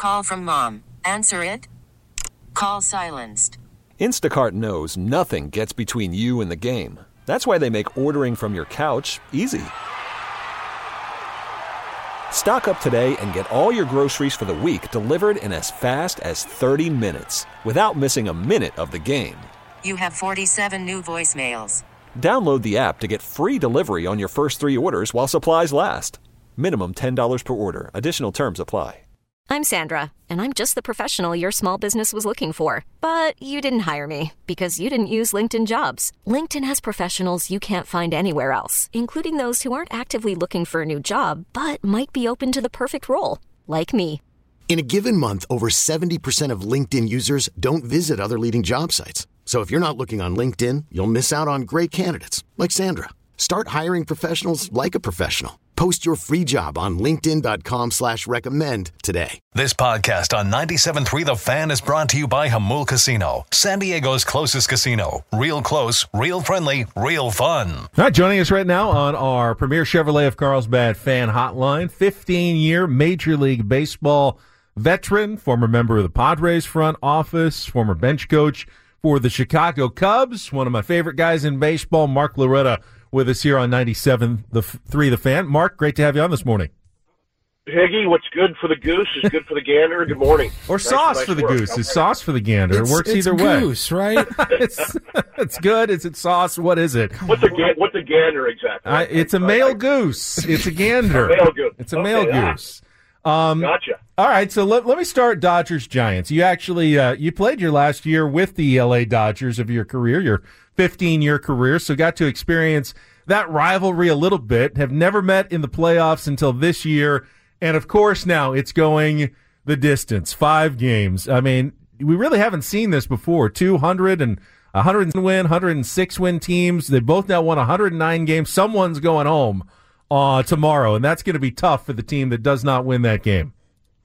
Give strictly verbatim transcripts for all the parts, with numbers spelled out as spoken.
Call from mom. Answer it. Call silenced. Instacart knows nothing gets between you and the game. That's why they make ordering from your couch easy. Stock up today and get all your groceries for the week delivered in as fast as thirty minutes without missing a minute of the game. You have forty-seven new voicemails. Download the app to get free delivery on your first three orders while supplies last. Minimum ten dollars per order. Additional terms apply. I'm Sandra, and I'm just the professional your small business was looking for. But you didn't hire me because you didn't use LinkedIn Jobs. LinkedIn has professionals you can't find anywhere else, including those who aren't actively looking for a new job, but might be open to the perfect role, like me. In a given month, over seventy percent of LinkedIn users don't visit other leading job sites. So if you're not looking on LinkedIn, you'll miss out on great candidates like Sandra. Start hiring professionals like a professional. Post your free job on linkedin.com slash recommend today. This podcast on ninety-seven point three The Fan is brought to you by Jamul Casino, San Diego's closest casino. Real close, real friendly, real fun. All right, joining us right now on our premier Chevrolet of Carlsbad fan hotline, fifteen-year Major League Baseball veteran, former member of the Padres front office, former bench coach for the Chicago Cubs, one of my favorite guys in baseball, Mark Loretta, with us here on ninety-seven point three The Fan. Mark, great to have you on this morning. Higgy, what's good for the goose is good for the gander. Good morning. Or nice, sauce nice for the work. Goose is sauce for the gander. It's, it works it's either way. Goose, right? it's, it's good. Is it sauce? What is it? What's a, what's a gander exactly? I, it's a male uh, goose. It's a gander. A male goose. It's a okay, male ah. goose. Um, gotcha. All right, so let, let me start Dodgers Giants. You actually uh, you played your last year with the L A Dodgers of your career, your fifteen-year career, so got to experience that rivalry a little bit. Have never met in the playoffs until this year, and of course now it's going the distance, five games. I mean, we really haven't seen this before. two hundred and one hundred win, one hundred six win teams. They both now won one hundred nine games. Someone's going home Uh, tomorrow, and that's going to be tough for the team that does not win that game.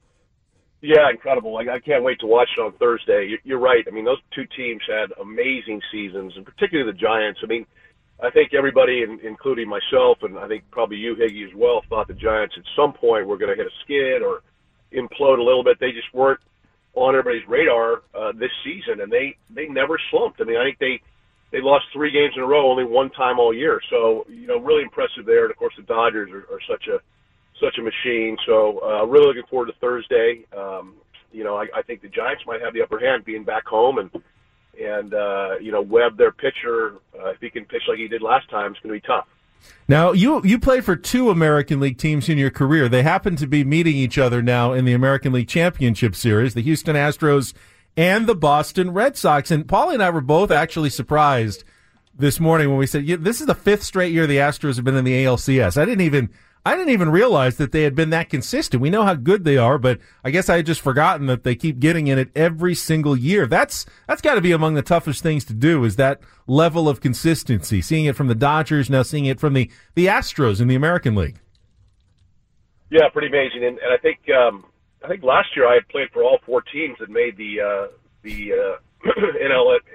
Yeah, incredible. Like, I can't wait to watch it on Thursday. You're right. I mean, those two teams had amazing seasons, and particularly the Giants. I mean, I think everybody, including myself, and I think probably you, Higgy, as well, thought the Giants at some point were going to hit a skid or implode a little bit. They just weren't on everybody's radar uh, this season, and they, they never slumped. I mean, I think they They lost three games in a row, only one time all year. So, you know, really impressive there. And, of course, the Dodgers are, are such a such a machine. So, uh, really looking forward to Thursday. Um, you know, I, I think the Giants might have the upper hand being back home. And, and uh, you know, Webb, their pitcher, uh, if he can pitch like he did last time, it's going to be tough. Now, you you played for two American League teams in your career. They happen to be meeting each other now in the American League Championship Series, the Houston Astros and the Boston Red Sox. And Paulie and I were both actually surprised this morning when we said, yeah, this is the fifth straight year the Astros have been in the A L C S. I didn't even I didn't even realize that they had been that consistent. We know how good they are, but I guess I had just forgotten that they keep getting in it every single year. That's that's got to be among the toughest things to do, is that level of consistency, seeing it from the Dodgers, now seeing it from the, the Astros in the American League. Yeah, pretty amazing. And, and I think um, – I think last year I had played for all four teams that made the uh, the uh, N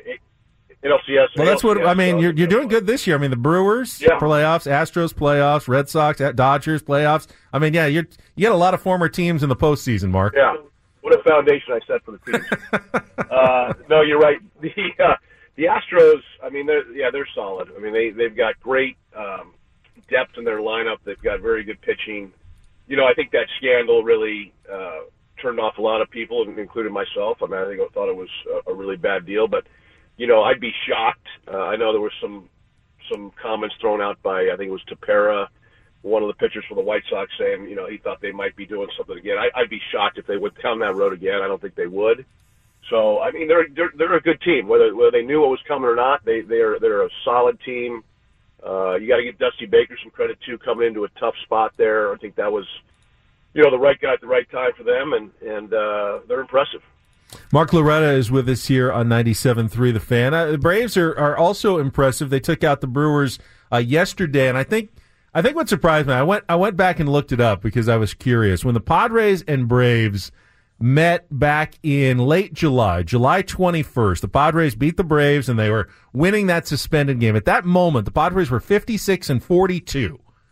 L C S. Well, that's what I mean. You're you're doing good this year. I mean, the Brewers yeah. playoffs, Astros playoffs, Red Sox, Dodgers playoffs. I mean, yeah, you're you got a lot of former teams in the postseason, Mark. Yeah, what a foundation I set for the team. uh, no, you're right. The uh, the Astros. I mean, they're yeah, they're solid. I mean, they they've got great um, depth in their lineup. They've got very good pitching. You know, I think that scandal really uh, turned off a lot of people, including myself. I mean, I think I thought it was a, a really bad deal. But, you know, I'd be shocked. Uh, I know there were some some comments thrown out by, I think it was Tepera, one of the pitchers for the White Sox, saying, you know, he thought they might be doing something again. I, I'd be shocked if they went down that road again. I don't think they would. So, I mean, they're they're, they're a good team. Whether whether they knew what was coming or not, they they're they're a solid team. Uh, you got to give Dusty Baker some credit, too, coming into a tough spot there. I think that was, you know, the right guy at the right time for them, and, and uh, they're impressive. Mark Loretta is with us here on ninety-seven point three The Fan. Uh, the Braves are, are also impressive. They took out the Brewers uh, yesterday, and I think I think what surprised me, I went I went back and looked it up because I was curious. When the Padres and Braves met back in late July, July twenty-first. The Padres beat the Braves, and they were winning that suspended game. At that moment, the Padres were fifty-six and forty-two.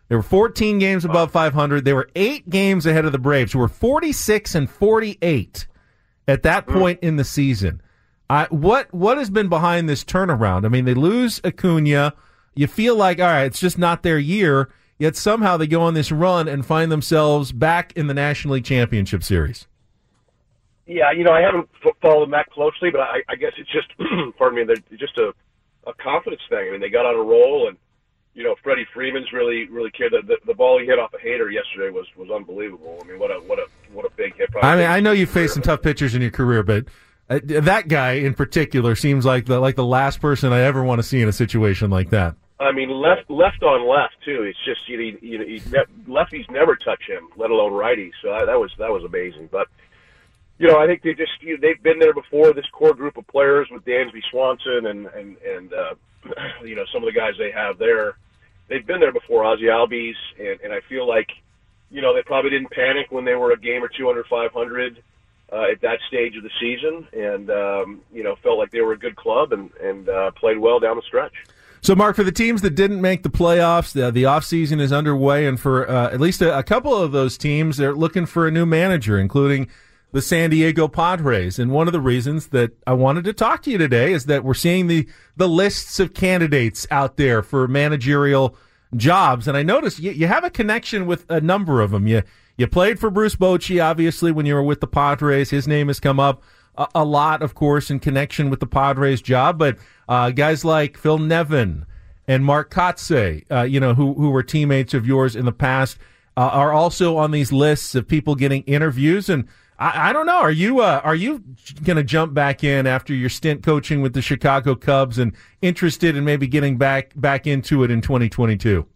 They were fourteen games above five hundred. They were eight games ahead of the Braves, who were forty-six and forty-eight at that point in the season. I, what what has been behind this turnaround? I mean, they lose Acuna. You feel like, all right, it's just not their year, yet somehow they go on this run and find themselves back in the National League Championship Series. Yeah, you know, I haven't f- followed them that closely, but I, I guess it's just, pardon me, they're just a, a confidence thing. I mean, they got on a roll, and you know, Freddie Freeman's really, really cared. The, the, the ball he hit off a hater yesterday was, was unbelievable. I mean, what a, what a, what a big hit. Probably I mean, I know you've faced some tough pitchers in your career, but uh, that guy in particular seems like the, like the last person I ever want to see in a situation like that. I mean, left, left on left too. It's just, you know, you know, he, lefties never touch him, let alone righties. So I, that was, that was amazing. But, you know, I think they just, you know, they've been there before, this core group of players with Dansby Swanson and, and, and, uh, you know, some of the guys they have there. They've been there before, Ozzie Albies, and, and I feel like, you know, they probably didn't panic when they were a game or two under five hundred uh, at that stage of the season, and, um, you know, felt like they were a good club and, and uh, played well down the stretch. So, Mark, for the teams that didn't make the playoffs, the, the offseason is underway, and for uh, at least a, a couple of those teams, they're looking for a new manager, including the San Diego Padres. And one of the reasons that I wanted to talk to you today is that we're seeing the, the lists of candidates out there for managerial jobs. And I noticed you, you have a connection with a number of them. You, you played for Bruce Bochy, obviously, when you were with the Padres. His name has come up a, a lot, of course, in connection with the Padres job. But uh, guys like Phil Nevin and Mark Kotsay, uh, you know, who, who were teammates of yours in the past, uh, are also on these lists of people getting interviews. And I, I don't know. Are you uh, are you going to jump back in after your stint coaching with the Chicago Cubs and interested in maybe getting back back into it in twenty twenty-two?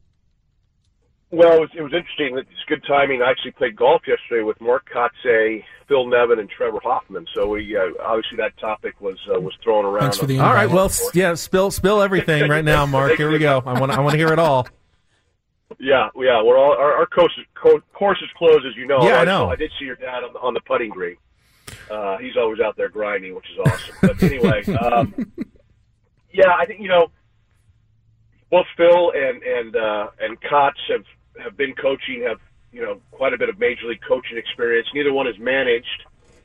Well, it was, it was interesting. It's good timing. I actually played golf yesterday with Mark Kotsay, Phil Nevin, and Trevor Hoffman. So we uh, obviously that topic was uh, was thrown around. Thanks for the all right. Well, yeah. Spill spill everything right now, Mark. Here we go. I want I want to hear it all. Yeah, yeah. We're all our, our course, is, course is closed, as you know. Yeah, I I know. I did see your dad on the, on the putting green. Uh, he's always out there grinding, which is awesome. But anyway, um, yeah, I think you know both Phil and and uh, and Kotz have have been coaching, have you know quite a bit of major league coaching experience. Neither one has managed,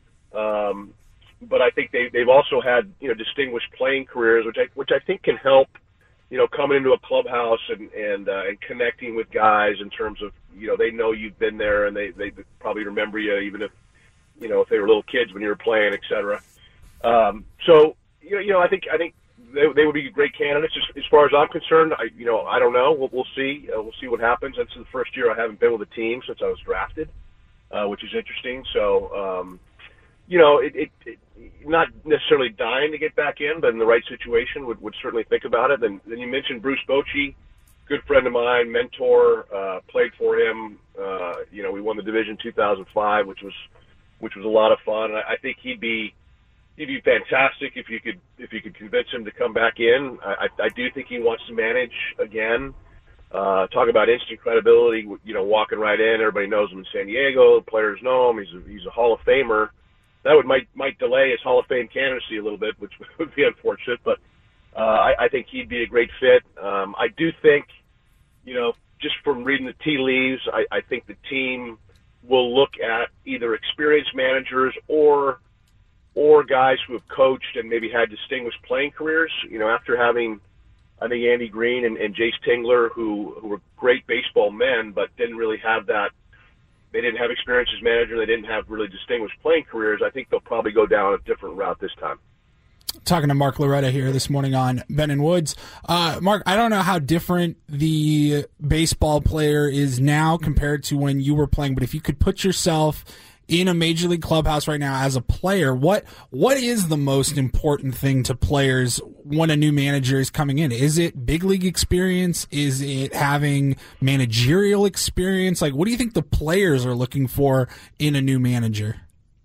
um, but I think they they've also had you know distinguished playing careers, which I which I think can help. You know, coming into a clubhouse and and, uh, and connecting with guys in terms of, you know, they know you've been there and they, they probably remember you even if, you know, if they were little kids when you were playing, et cetera. Um, so, you know, you know, I think I think they, they would be great candidates. As, as far as I'm concerned, I, you know, I don't know. We'll, we'll see. Uh, we'll see what happens. This is the first year I haven't been with a team since I was drafted, uh, which is interesting. So, um, you know, it, it, it not necessarily dying to get back in, but in the right situation would, would certainly think about it. Then, then you mentioned Bruce Bochy, good friend of mine, mentor, uh, played for him. Uh, you know, we won the division two thousand five, which was which was a lot of fun. And I, I think he'd be he'd be fantastic if you could if you could convince him to come back in. I, I, I do think he wants to manage again. Uh, talk about instant credibility. You know, walking right in, everybody knows him in San Diego. Players know him. He's a, he's a Hall of Famer. That would might might delay his Hall of Fame candidacy a little bit, which would be unfortunate. But uh, I, I think he'd be a great fit. Um, I do think, you know, just from reading the tea leaves, I, I think the team will look at either experienced managers or or guys who have coached and maybe had distinguished playing careers. You know, after having, I think, Andy Green and, and Jace Tingler, who, who were great baseball men, but didn't really have that. They didn't have experience as manager. They didn't have really distinguished playing careers. I think they'll probably go down a different route this time. Talking to Mark Loretta here this morning on Ben and Woods. Uh, Mark, I don't know how different the baseball player is now compared to when you were playing, but if you could put yourself in a major league clubhouse right now as a player, what what is the most important thing to players when a new manager is coming in? Is it big league experience? Is it having managerial experience? Like, what do you think the players are looking for in a new manager?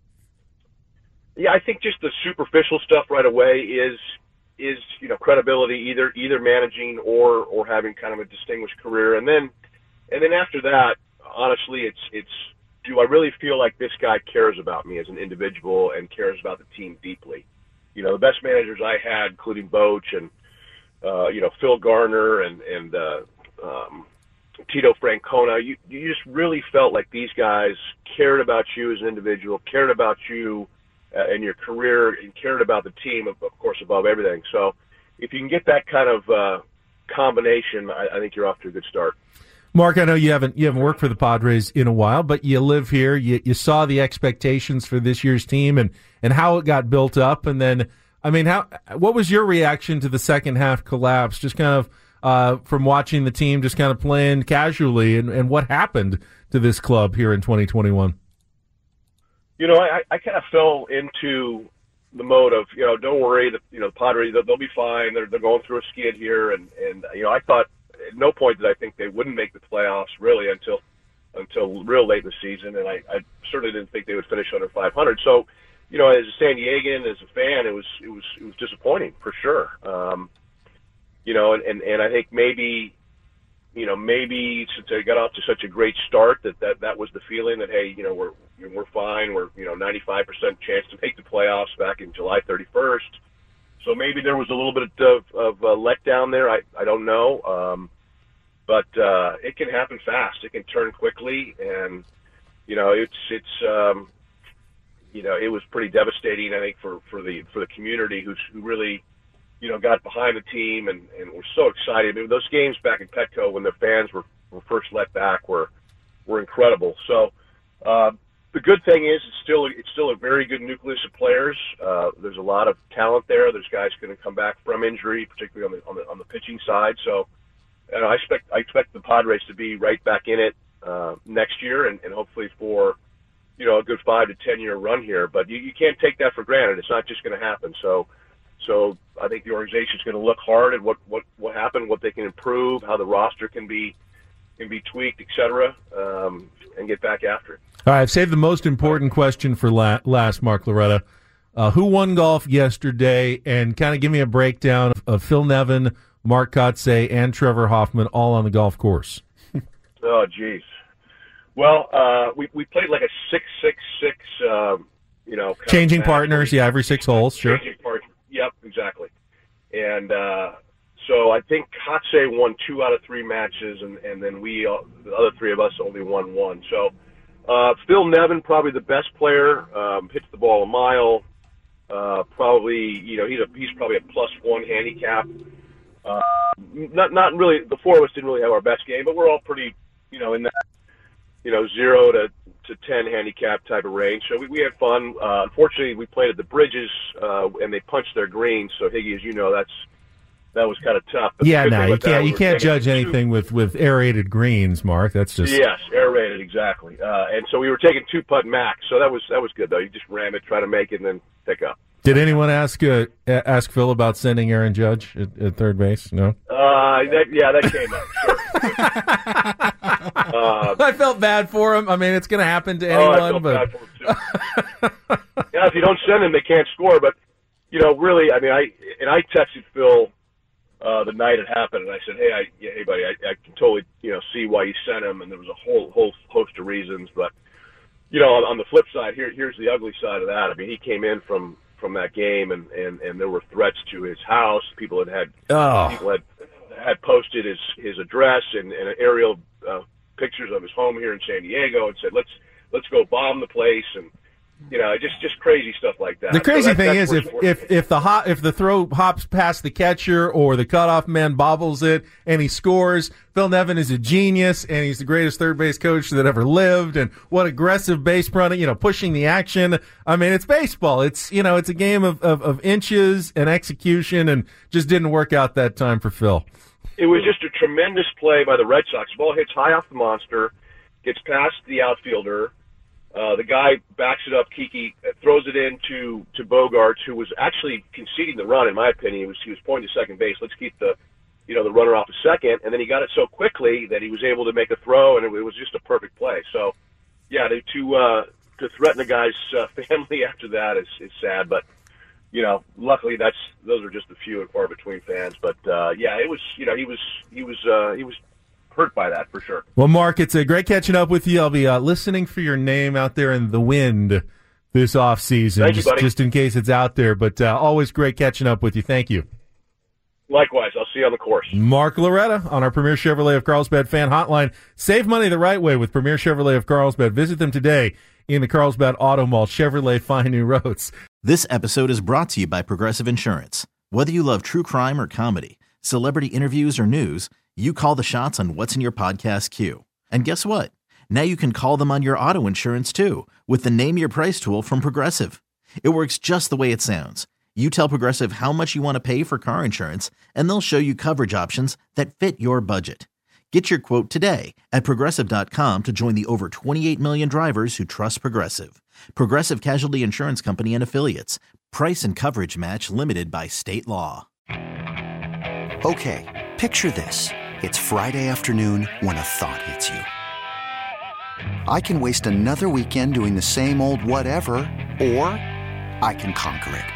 Yeah, I think just the superficial stuff right away is is you know credibility, either either managing or or having kind of a distinguished career, and then and then after that, honestly, it's it's. do I really feel like this guy cares about me as an individual and cares about the team deeply? You know, the best managers I had, including Boch and, uh, you know, Phil Garner and, and uh, um, Tito Francona. You you just really felt like these guys cared about you as an individual, cared about you uh, and your career, and cared about the team, of, of course, above everything. So if you can get that kind of uh, combination, I, I think you're off to a good start. Mark, I know you haven't you haven't worked for the Padres in a while, but you live here. You you saw the expectations for this year's team and, and how it got built up, and then I mean, how what was your reaction to the second half collapse? Just kind of uh, from watching the team just kind of playing casually, and, and what happened to this club here in twenty twenty-one? You know, I, I kind of fell into the mode of, you know, don't worry, the, you know, the Padres, they'll, they'll be fine. They're they're going through a skid here, and and you know, I thought. At no point did I think they wouldn't make the playoffs really until until real late in the season, and I, I certainly didn't think they would finish under five hundred. So, you know, as a San Diegan, as a fan, it was it was it was disappointing for sure. Um, you know, and, and, and I think maybe, you know, maybe since they got off to such a great start, that, that that was the feeling that, hey, you know, we're we're fine, we're you know ninety-five percent chance to make the playoffs back in July thirty-first. So maybe there was a little bit of, of uh, letdown there. I, I don't know. Um, but uh, it can happen fast. It can turn quickly. And, you know, it's, it's um, you know, it was pretty devastating, I think, for, for the for the community who's, who really, you know, got behind the team and, and were so excited. I mean, those games back in Petco when the fans were, were first let back were, were incredible. So, uh, the good thing is it's still it's still a very good nucleus of players. Uh, there's a lot of talent there. There's guys going to come back from injury, particularly on the on the on the pitching side. So, and I expect I expect the Padres to be right back in it uh, next year, and, and hopefully for you know a good five to ten year run here. But you, you can't take that for granted. It's not just going to happen. So, so I think the organization is going to look hard at what what what happened, what they can improve, how the roster can be can be tweaked, et cetera, um, and get back after it. All right, I've saved the most important question for la- last, Mark Loretta. Uh, who won golf yesterday? And kind of give me a breakdown of, of Phil Nevin, Mark Kotsay, and Trevor Hoffman all on the golf course. Oh, geez. Well, uh, we we played like a six six six. Um, you know, changing partners, yeah, every six holes, sure. Changing partners, yep, exactly. And uh, so I think Kotsay won two out of three matches, and and then we uh, the other three of us only won one. So. Uh, Phil Nevin, probably the best player, um, hits the ball a mile. Uh, probably, you know, he's a, he's probably a plus one handicap. Uh, not, not really, the four of us didn't really have our best game, but we're all pretty, you know, in that, you know, zero to, to ten handicap type of range. So we, we had fun. Uh, unfortunately, we played at the Bridges, uh, and they punched their greens. So Higgy, as you know, that's, that was kind of tough. But yeah, no, you can't you can't judge anything two, with, with aerated greens, Mark. That's just yes, aerated exactly. Uh, and so we were taking two putt max, so that was that was good though. You just ram it, try to make it, and then pick up. Did anyone ask uh, ask Phil about sending Aaron Judge at, at third base? No. Uh, that, yeah, that came up. Sure. uh, I felt bad for him. I mean, it's going to happen to anyone, oh, I felt but bad for him too. Yeah, if you don't send him, they can't score. But you know, really, I mean, I and I texted Phil. Uh, the night it happened, and I said, "Hey, I, yeah, hey, buddy, I, I can totally, you know, see why you sent him." And there was a whole whole host of reasons, but you know, on, on the flip side, here here's the ugly side of that. I mean, he came in from, from that game, and, and, and there were threats to his house. People had had oh. people had had posted his his address and, and aerial uh, pictures of his home here in San Diego, and said, "Let's let's go bomb the place." And you know, just just crazy stuff like that. The crazy so that, thing is, if, if if the hop, if the throw hops past the catcher or the cutoff man bobbles it and he scores, Phil Nevin is a genius and he's the greatest third base coach that ever lived. And what aggressive base running, you know, pushing the action. I mean, it's baseball. It's you know, it's a game of, of, of inches and execution, and just didn't work out that time for Phil. It was just a tremendous play by the Red Sox. The ball hits high off the monster, gets past the outfielder. Uh, the guy backs it up, Kiki, throws it in to, to Bogaerts, who was actually conceding the run, in my opinion. He was, he was pointing to second base. Let's keep the, you know, the runner off the second. And then he got it so quickly that he was able to make a throw, and it, it was just a perfect play. So, yeah, to, to, uh, to threaten a guy's uh, family after that is, is sad. But, you know, luckily that's, those are just a few and far between fans. But, uh, yeah, it was, you know, he was, he was, uh, he was, hurt by that for sure. Well, Mark, it's a great catching up with you. I'll be uh, listening for your name out there in the wind this off season, Thank just, you, buddy. just in case it's out there. But uh, always great catching up with you. Thank you. Likewise. I'll see you on the course. Mark Loretta on our Premier Chevrolet of Carlsbad fan hotline. Save money the right way with Premier Chevrolet of Carlsbad. Visit them today in the Carlsbad Auto Mall. Chevrolet, find new roads. This episode is brought to you by Progressive Insurance. Whether you love true crime or comedy, celebrity interviews or news, you call the shots on what's in your podcast queue. And guess what? Now you can call them on your auto insurance too with the Name Your Price tool from Progressive. It works just the way it sounds. You tell Progressive how much you want to pay for car insurance, and they'll show you coverage options that fit your budget. Get your quote today at Progressive dot com to join the over twenty-eight million drivers who trust Progressive. Progressive Casualty Insurance Company and Affiliates. Price and coverage match limited by state law. Okay, picture this. It's Friday afternoon when a thought hits you. I can waste another weekend doing the same old whatever, or I can conquer it.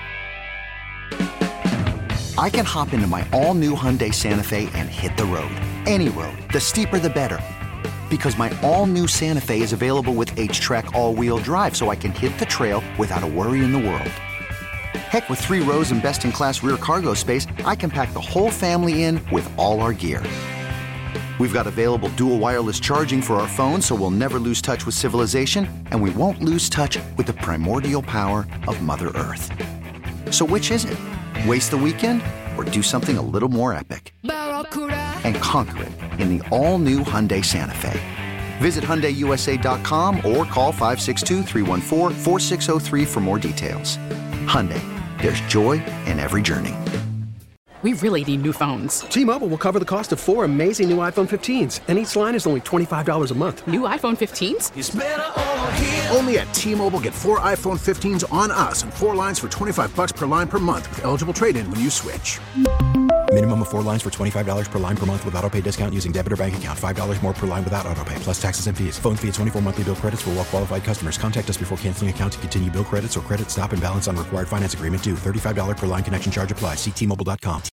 I can hop into my all-new Hyundai Santa Fe and hit the road. Any road. The steeper, the better. Because my all-new Santa Fe is available with H-Track all-wheel drive, so I can hit the trail without a worry in the world. Heck, with three rows and best-in-class rear cargo space, I can pack the whole family in with all our gear. We've got available dual wireless charging for our phones, so we'll never lose touch with civilization, and we won't lose touch with the primordial power of Mother Earth. So which is it? Waste the weekend or do something a little more epic? And conquer it in the all-new Hyundai Santa Fe. Visit Hyundai U S A dot com or call five six two, three one four, four six zero three for more details. Hyundai, there's joy in every journey. We really need new phones. T-Mobile will cover the cost of four amazing new iPhone fifteens, and each line is only twenty-five dollars a month. New iPhone fifteens? It's better over here. Only at T-Mobile, get four iPhone fifteens on us and four lines for twenty-five bucks per line per month with eligible trade-in when you switch. Minimum of four lines for twenty-five dollars per line per month with autopay discount using debit or bank account. five dollars more per line without autopay, plus taxes and fees. Phone fee at twenty-four monthly bill credits for well-qualified customers. Contact us before canceling account to continue bill credits or credit stop and balance on required finance agreement due. thirty-five dollars per line connection charge applies. See T Mobile dot com.